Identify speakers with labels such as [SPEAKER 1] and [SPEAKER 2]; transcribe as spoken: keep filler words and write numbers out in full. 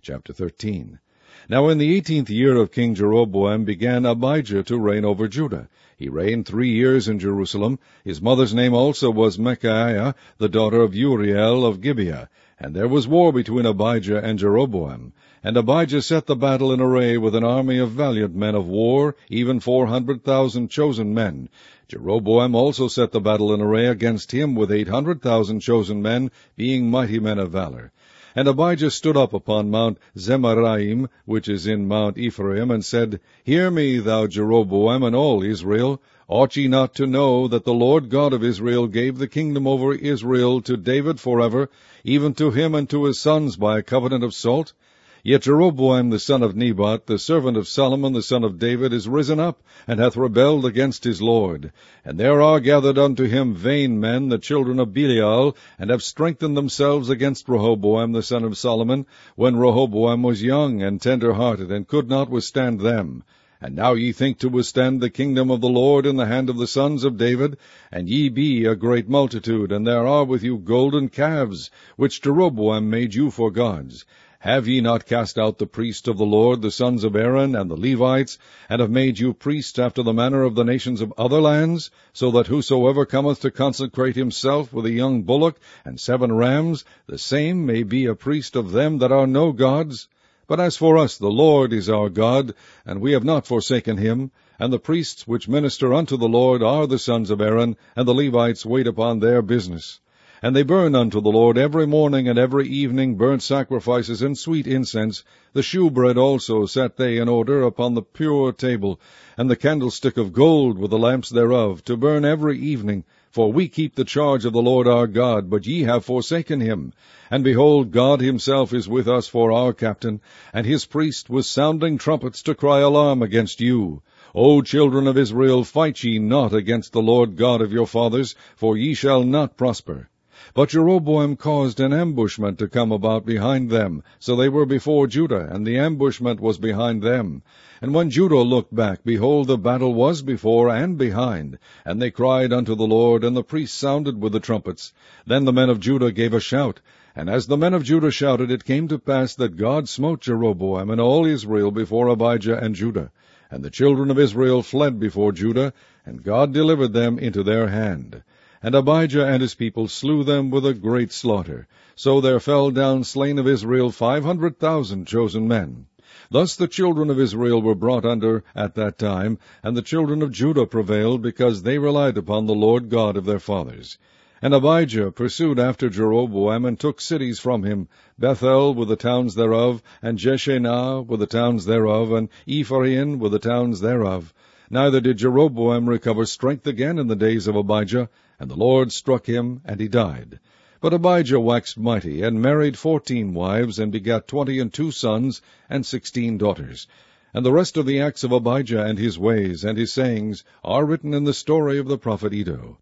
[SPEAKER 1] Chapter thirteen. Now in the eighteenth year of King Jeroboam began Abijah to reign over Judah. He reigned three years in Jerusalem. His mother's name also was Micaiah, the daughter of Uriel of Gibeah. And there was war between Abijah and Jeroboam. And Abijah set the battle in array with an army of valiant men of war, even four hundred thousand chosen men. Jeroboam also set the battle in array against him with eight hundred thousand chosen men, being mighty men of valor. And Abijah stood up upon Mount Zemaraim, which is in Mount Ephraim, and said, Hear me, thou Jeroboam, and all Israel. Ought ye not to know that the Lord God of Israel gave the kingdom over Israel to David forever, even to him and to his sons by a covenant of salt? Yet Jeroboam the son of Nebat, the servant of Solomon the son of David, is risen up, and hath rebelled against his Lord. And there are gathered unto him vain men, the children of Belial, and have strengthened themselves against Rehoboam the son of Solomon, when Rehoboam was young and tender-hearted, and could not withstand them. And now ye think to withstand the kingdom of the Lord in the hand of the sons of David, and ye be a great multitude, and there are with you golden calves, which Jeroboam made you for gods. Have ye not cast out the priests of the Lord, the sons of Aaron, and the Levites, and have made you priests after the manner of the nations of other lands, so that whosoever cometh to consecrate himself with a young bullock and seven rams, the same may be a priest of them that are no gods? But as for us, the Lord is our God, and we have not forsaken him, and the priests which minister unto the Lord are the sons of Aaron, and the Levites wait upon their business. And they burn unto the Lord every morning and every evening burnt sacrifices and sweet incense. The shewbread also set they in order upon the pure table, and the candlestick of gold with the lamps thereof, to burn every evening. For we keep the charge of the Lord our God, but ye have forsaken him. And behold, God himself is with us for our captain, and his priest with sounding trumpets to cry alarm against you. O children of Israel, fight ye not against the Lord God of your fathers, for ye shall not prosper. But Jeroboam caused an ambushment to come about behind them, so they were before Judah, and the ambushment was behind them. And when Judah looked back, behold, the battle was before and behind. And they cried unto the Lord, and the priests sounded with the trumpets. Then the men of Judah gave a shout. And as the men of Judah shouted, it came to pass that God smote Jeroboam and all Israel before Abijah and Judah. And the children of Israel fled before Judah, and God delivered them into their hand. And Abijah and his people slew them with a great slaughter. So there fell down slain of Israel five hundred thousand chosen men. Thus the children of Israel were brought under at that time, and the children of Judah prevailed, because they relied upon the Lord God of their fathers. And Abijah pursued after Jeroboam, and took cities from him, Bethel with the towns thereof, and Jeshenah with the towns thereof, and Ephraim with the towns thereof. Neither did Jeroboam recover strength again in the days of Abijah, and the Lord struck him, and he died. But Abijah waxed mighty, and married fourteen wives, and begat twenty and two sons, and sixteen daughters. And the rest of the acts of Abijah, and his ways, and his sayings, are written in the story of the prophet Iddo.